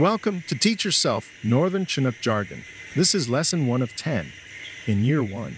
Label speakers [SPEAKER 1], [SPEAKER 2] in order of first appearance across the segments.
[SPEAKER 1] Welcome to Teach Yourself Northern Chinook Jargon. This is Lesson 1 of 10 in Year 1.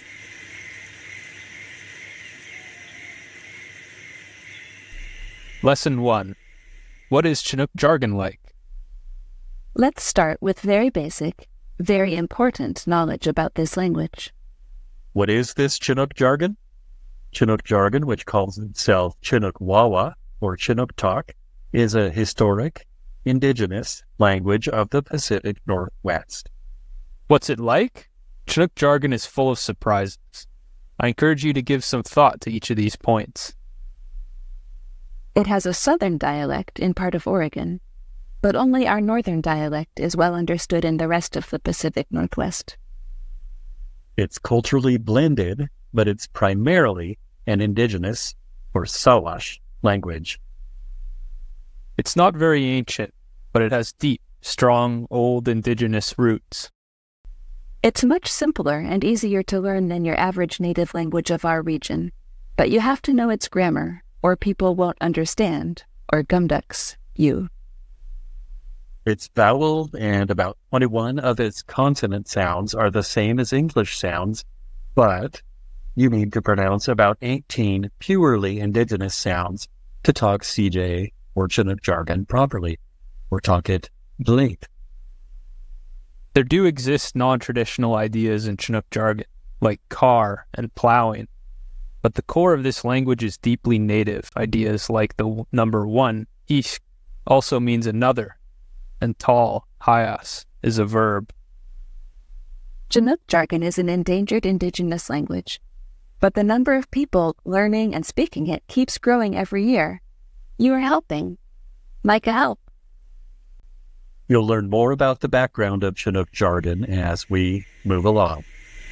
[SPEAKER 2] Lesson 1. What is Chinook jargon like?
[SPEAKER 3] Let's start with very basic, very important knowledge about this language.
[SPEAKER 4] What is this Chinook jargon? Chinook jargon, which calls itself Chinook Wawa or Chinook Talk, is a historic, indigenous language of the Pacific Northwest.
[SPEAKER 2] What's it like? Chinook jargon is full of surprises. I encourage you to give some thought to each of these points.
[SPEAKER 3] It has a southern dialect in part of Oregon, but only our northern dialect is well understood in the rest of the Pacific Northwest.
[SPEAKER 4] It's culturally blended, but it's primarily an indigenous or Sawash language.
[SPEAKER 2] It's not very ancient, but it has deep, strong, old indigenous roots.
[SPEAKER 3] It's much simpler and easier to learn than your average native language of our region, but you have to know its grammar, or people won't understand, or gumducks you.
[SPEAKER 4] Its vowel and about 21 of its consonant sounds are the same as English sounds, but you need to pronounce about 18 purely indigenous sounds to talk CJ or Chinook jargon properly, or talk it blink.
[SPEAKER 2] There do exist non-traditional ideas in Chinook jargon, like car and plowing, but the core of this language is deeply native. Ideas like the number 1, ish, also means another, and tall, hayas, is a verb.
[SPEAKER 3] Chinook jargon is an endangered indigenous language, but the number of people learning and speaking it keeps growing every year. You are helping. Micah, help.
[SPEAKER 4] You'll learn more about the background of Chinook jargon as we move along.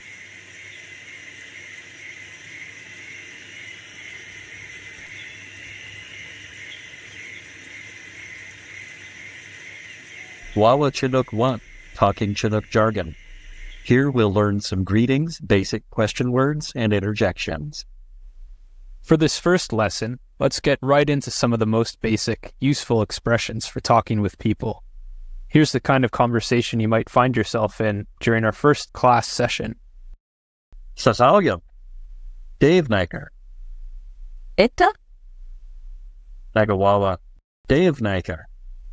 [SPEAKER 4] Wawa Chinook 1, Talking Chinook Jargon. Here we'll learn some greetings, basic question words, and interjections.
[SPEAKER 2] For this first lesson, let's get right into some of the most basic, useful expressions for talking with people. Here's the kind of conversation you might find yourself in during our first class session.
[SPEAKER 4] Sasalyam. Dave Niker.
[SPEAKER 3] Ita?
[SPEAKER 4] Nagawawa. Dave Niker.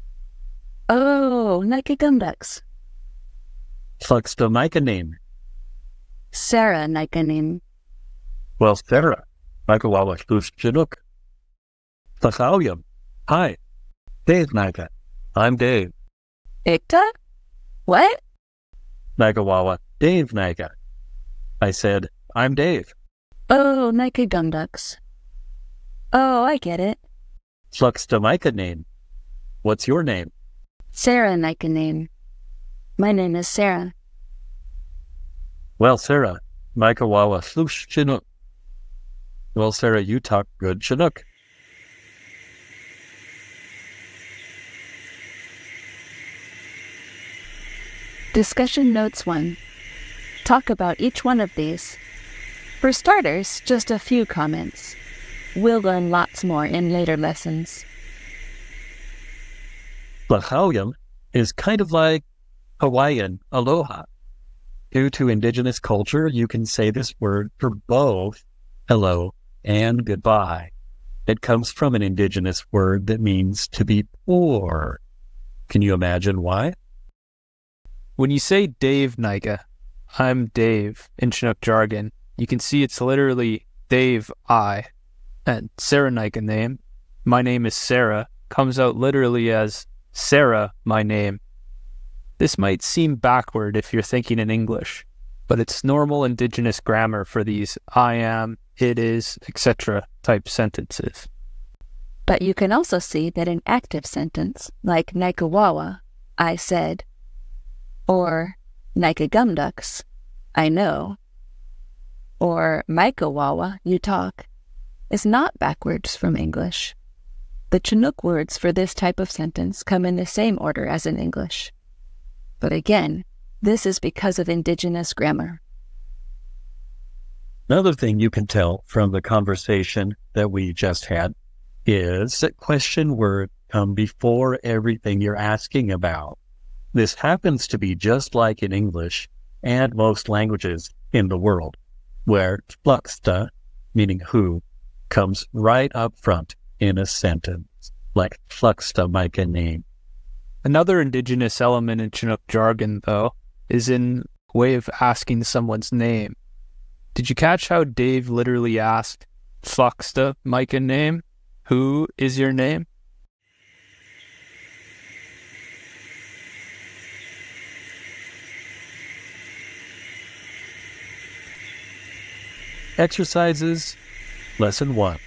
[SPEAKER 3] Oh, Nike gumducks.
[SPEAKER 4] Flux Micah name.
[SPEAKER 3] Sarah Nikanim.
[SPEAKER 4] Well, Sarah. Nagawawa Slush Chinook. Sasalyam. Hi. Dave Niker. I'm Dave.
[SPEAKER 3] Ita? What?
[SPEAKER 4] Nagawawa. Dave Niker. I said, I'm Dave.
[SPEAKER 3] Oh, Nike gumducks. Oh, I get it.
[SPEAKER 4] Flux Micah name. What's your name?
[SPEAKER 3] Sarah Nikanim. My name is Sarah.
[SPEAKER 4] Well, Sarah. Nagawawa Slush Chinook. Well, Sarah, you talk good Chinook.
[SPEAKER 3] Discussion Notes 1. Talk about each one of these. For starters, just a few comments. We'll learn lots more in later lessons.
[SPEAKER 4] Lahauyam is kind of like Hawaiian aloha. Due to indigenous culture, you can say this word for both hello and goodbye. It comes from an indigenous word that means to be poor. Can you imagine why?
[SPEAKER 2] When you say Dave Niga, I'm Dave in Chinook jargon, you can see it's literally Dave I. And Sarah Niga name, my name is Sarah, comes out literally as Sarah, my name. This might seem backward if you're thinking in English, but it's normal indigenous grammar for these I am, it is, etc. type sentences.
[SPEAKER 3] But you can also see that an active sentence, like Nikawawa, I said, or Nika gumducks, I know, or Mikawawa, you talk, is not backwards from English. The Chinook words for this type of sentence come in the same order as in English. But again, this is because of indigenous grammar.
[SPEAKER 4] Another thing you can tell from the conversation that we just had is that question words come before everything you're asking about. This happens to be just like in English and most languages in the world, where fluxta, meaning who, comes right up front in a sentence, like fluxta Micah name.
[SPEAKER 2] Another indigenous element in Chinook jargon, though, is in way of asking someone's name. Did you catch how Dave literally asked, Fluxta Micah name? Who is your name?
[SPEAKER 4] Exercises, Lesson 1.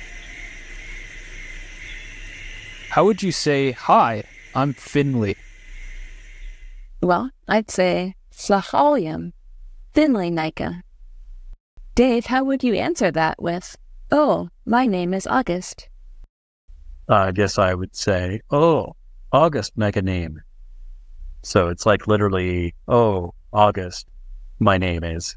[SPEAKER 2] How would you say, hi, I'm Finley?
[SPEAKER 3] Well, I'd say Slacholium, Finley Nika. Dave, how would you answer that with, oh, my name is August?
[SPEAKER 4] I guess I would say, oh, August Micah name. So it's like literally, oh, August, my name is.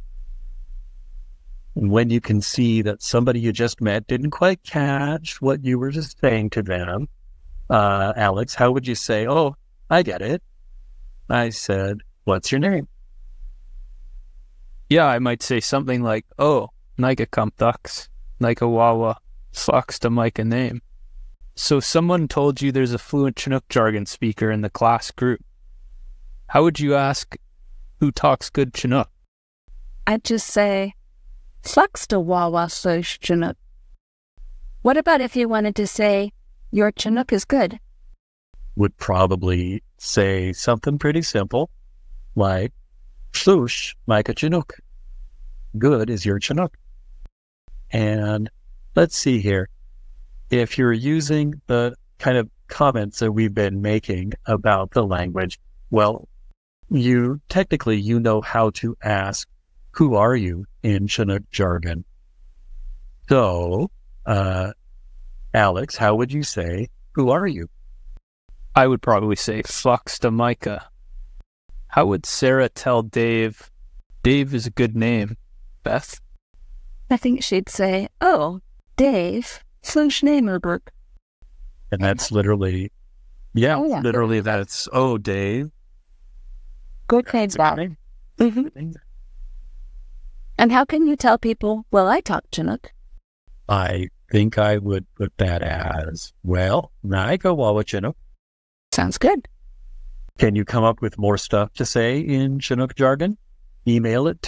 [SPEAKER 4] And when you can see that somebody you just met didn't quite catch what you were just saying to them, Alex, how would you say, oh, I get it. I said, what's your name?
[SPEAKER 2] Yeah, I might say something like, oh, Nika Kumpducks, Nika Wawa, Fluxta Micah name. So someone told you there's a fluent Chinook jargon speaker in the class group. How would you ask who talks good Chinook?
[SPEAKER 3] I'd just say, Fluxta Wawa Sosh Chinook. What about if you wanted to say, your Chinook is good?
[SPEAKER 4] Would probably say something pretty simple, like, Slush Micah Chinook. Good is your Chinook. And let's see here. If you're using the kind of comments that we've been making about the language, well, you know how to ask, who are you in Chinook jargon? So, Alex, how would you say, who are you?
[SPEAKER 2] I would probably say Fluxta Micah. How would Sarah tell Dave, Dave is a good name, Beth?
[SPEAKER 3] I think she'd say, oh, Dave, Slush Namerberg.
[SPEAKER 4] And that's literally, yeah,
[SPEAKER 3] Oh, yeah.
[SPEAKER 4] literally that's, oh, Dave.
[SPEAKER 3] Good name, Bob. Mm-hmm. And how can you tell people, well, I talk Chinook?
[SPEAKER 4] I think I would put that as, well, Nika Wawa Chinook.
[SPEAKER 3] Sounds good.
[SPEAKER 4] Can you come up with more stuff to say in Chinook jargon? Email it to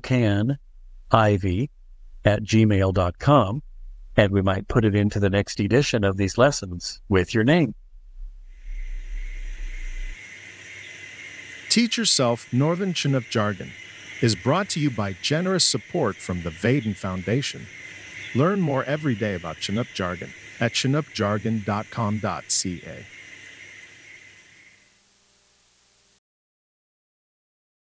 [SPEAKER 4] spokaneivy@gmail.com, and we might put it into the next edition of these lessons with your name.
[SPEAKER 1] Teach Yourself Northern Chinook Jargon is brought to you by generous support from the Vaden Foundation. Learn more every day about Chinook jargon at chinookjargon.com.ca.